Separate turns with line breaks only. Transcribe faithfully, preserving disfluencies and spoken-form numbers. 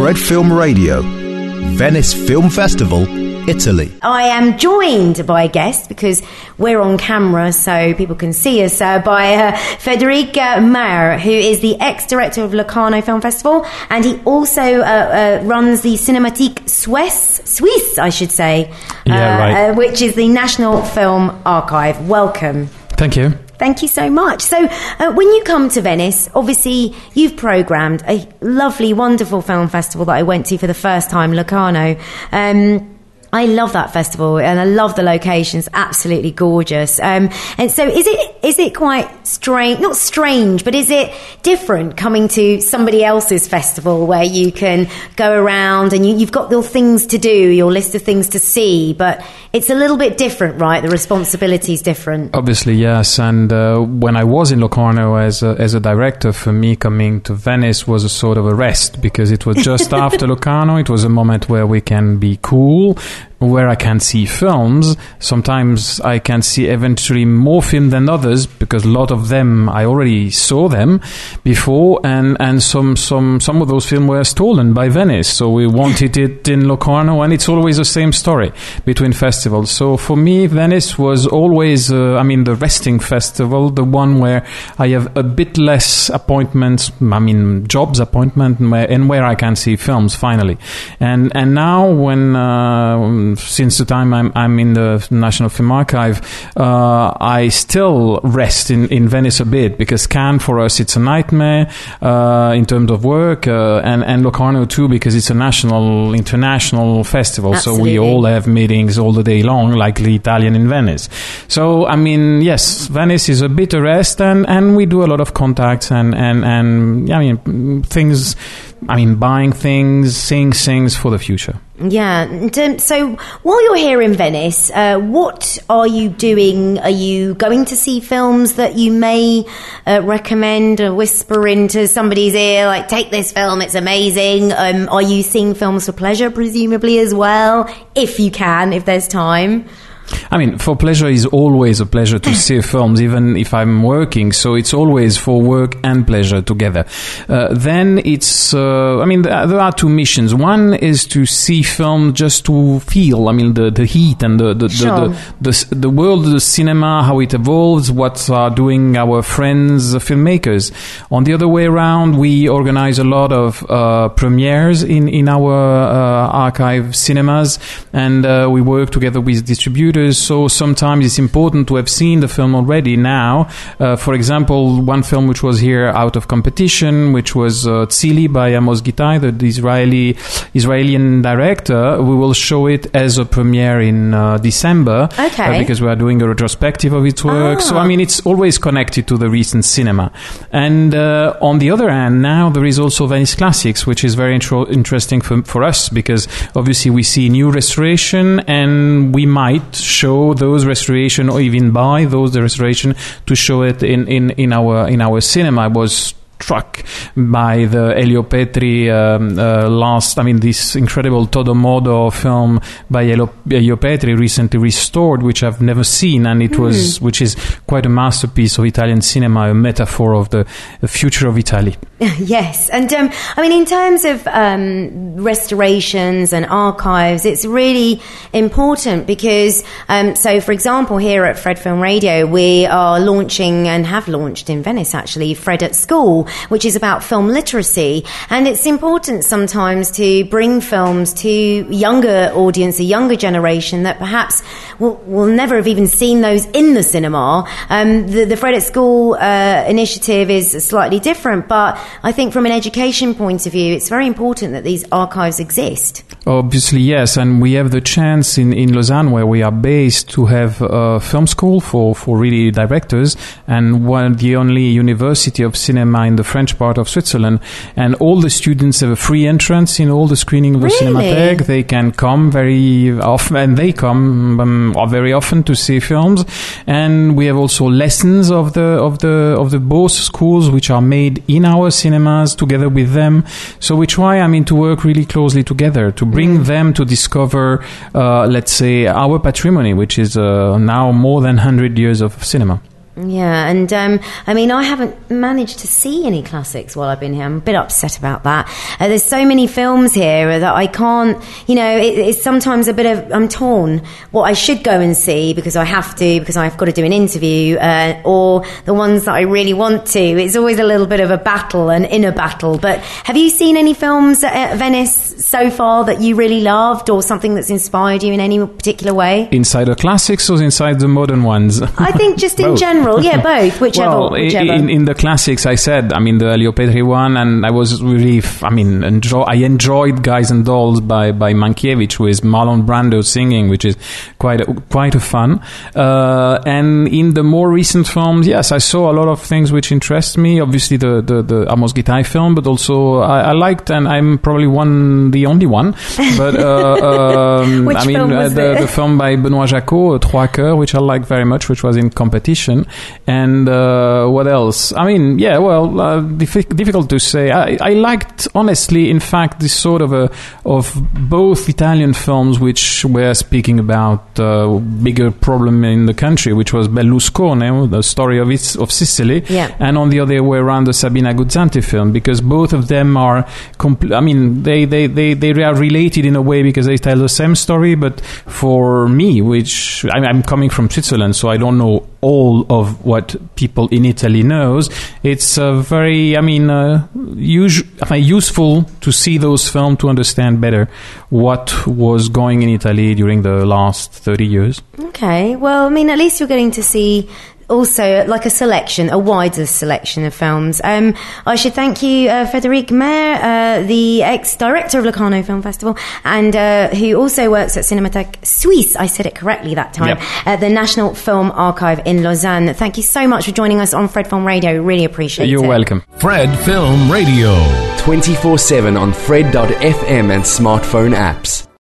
Fred Film Radio, Venice Film Festival, Italy.
I am joined by a guest, because we're on camera so people can see us, uh, by uh, Federica Mayer, who is the ex-director of Locarno Film Festival, and he also uh, uh, runs the Cinématique Suisse, Suisse, I should say,
yeah,
uh,
right.
uh, which is the National Film Archive. Welcome.
Thank you.
Thank you so much. So, uh, when you come to Venice, obviously you've programmed a lovely, wonderful film festival that I went to for the first time, Locarno. Um, I love that festival, and I love the locations. Absolutely gorgeous. Um, and so, is it is it quite strange? Not strange, but is it different coming to somebody else's festival where you can go around and you, you've got your things to do, your list of things to see, but it's a little bit different, right? The responsibility is different.
Obviously, yes. And uh, when I was in Locarno as a, as a director, for me, coming to Venice was a sort of a rest, because it was just after Locarno. It was a moment where we can be cool, where I can see films. Sometimes I can see eventually more film than others, because a lot of them I already saw them before, and, and some, some, some of those films were stolen by Venice. So we wanted it in Locarno, and it's always the same story between festivals. So for me, Venice was always, uh, I mean, the resting festival, the one where I have a bit less appointments, I mean, jobs appointment, and where, and where I can see films finally. And, and now when, uh, since the time I'm, I'm in the National Film Archive, uh, I still rest in, in Venice a bit, because Cannes for us it's a nightmare uh, in terms of work, uh, and, and Locarno too, because it's a national, international festival.
Absolutely.
So we all have meetings all the day long, like the Italian in Venice. So, I mean, yes, Venice is a bit a rest, and, and we do a lot of contacts and, and, and I mean, things, I mean, buying things, seeing things for the future.
Yeah. And, um, so while you're here in Venice, uh, what are you doing? Are you going to see films that you may uh, recommend or whisper into somebody's ear, like, take this film, it's amazing? Um, are you seeing films for pleasure, presumably, as well? If you can, if there's time.
I mean, for pleasure is always a pleasure to see films, even if I'm working. So it's always for work and pleasure together. Uh, then it's, uh, I mean, there are two missions. One is to see film just to feel, I mean, the, the heat and the the,
Sure.
the, the, the, the world of the cinema, how it evolves, what are doing our friends, uh, filmmakers. On the other way around, we organize a lot of uh, premieres in, in our uh, archive cinemas, and uh, we work together with distributors. So sometimes it's important to have seen the film already now. Uh, for example, one film which was here out of competition, which was uh, Tzili by Amos Gitai, the Israeli Israeli director. We will show it as a premiere in uh, December,
okay.
uh, because we are doing a retrospective of its work.
Ah.
So I mean, it's always connected to the recent cinema. And uh, on the other hand, now there is also Venice Classics, which is very intro- interesting for, for us, because obviously we see new restoration, and we might show those restoration, or even buy those restoration to show it in, in, in our in our cinema. I was struck by the Elio Petri um, uh, last, I mean, this incredible Todo Modo film by Elio, Elio Petri, recently restored, which I've never seen, and it mm. was, which is quite a masterpiece of Italian cinema, a metaphor of the, the future of Italy.
Yes, and um, I mean, in terms of um, restorations and archives, it's really important, because, um, so for example, here at Fred Film Radio, we are launching, and have launched in Venice actually, Fred at School, which is about film literacy. And it's important sometimes to bring films to younger audience, a younger generation that perhaps will, will never have even seen those in the cinema. Um, the, the Fred at School uh, initiative is slightly different, but I think from an education point of view, it's very important that these archives exist.
Obviously, yes, and we have the chance in, in Lausanne, where we are based, to have a film school for, for really directors, and one the only university of cinema in the French part of Switzerland, and all the students have a free entrance in all the screening of the
Really?
Cinematheque. They can come very often, and they come um, very often to see films, and we have also lessons of the of the of the both schools, which are made in our cinemas together with them. So we try, I mean, to work really closely together to bring mm. them to discover, uh, let's say, our patrimony, which is uh, now more than one hundred years of cinema.
Yeah, and um, I mean, I haven't managed to see any classics while I've been here. I'm a bit upset about that. Uh, there's so many films here that I can't, you know, it, it's sometimes a bit of, I'm torn what I should go and see because I have to, because I've got to do an interview, uh, or the ones that I really want to. It's always a little bit of a battle, an inner battle. But have you seen any films at Venice so far that you really loved, or something that's inspired you in any particular way?
Inside the classics or inside the modern ones?
I think just in general. Yeah, both, whichever.
Well,
whichever.
In, in the classics, I said, I mean, the Leo Petri one, and I was really, I mean, enjoy, I enjoyed Guys and Dolls by, by Mankiewicz with Marlon Brando singing, which is quite a, quite a fun. Uh, and in the more recent films, yes, I saw a lot of things which interest me. Obviously, the, the, the Amos Gitaï film, but also I, I liked, and I'm probably one, the only one, but uh, um,
which
I mean,
film was
uh, the,
it?
the film by Benoît Jacot, Trois Cœurs, which I like very much, which was in competition. And uh, what else? I mean, yeah, well, uh, diff- difficult to say. I, I liked, honestly, in fact, this sort of a of both Italian films which were speaking about uh, bigger problem in the country, which was Berlusconi, the story of its, of Sicily,
yeah.
and on the other way around, the Sabina Guzzanti film, because both of them are, compl- I mean, they, they, they, they are related in a way because they tell the same story, but for me, which I, I'm coming from Switzerland, so I don't know all of what people in Italy knows. It's uh, very, I mean, uh, us- I mean, useful to see those films to understand better what was going in Italy during the last thirty years.
Okay, well, I mean, at least you're getting to see also like a selection, a wider selection of films. Um, I should thank you, uh, Frédéric Maire, uh, the ex-director of Locarno Film Festival, and uh, who also works at Cinémathèque Suisse, I said it correctly that time,
yep.
at the National Film Archive in Lausanne. Thank you so much for joining us on Fred Film Radio. Really appreciate
You're
it.
You're welcome.
Fred Film Radio.
twenty-four seven on Fred dot f m and smartphone apps.